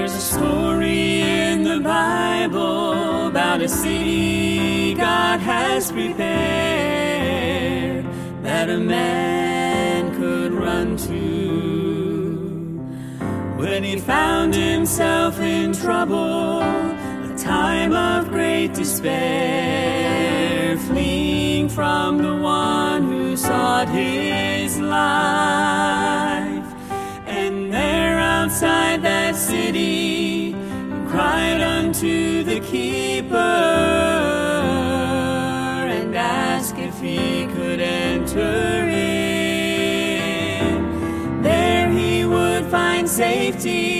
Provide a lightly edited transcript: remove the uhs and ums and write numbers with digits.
There's a story in the Bible about a city God has prepared that a man could run to when he found himself in trouble, a time of great despair, fleeing from the one who sought his life. And there outside that city he cried unto the keeper and asked if he could enter in. There he would find safety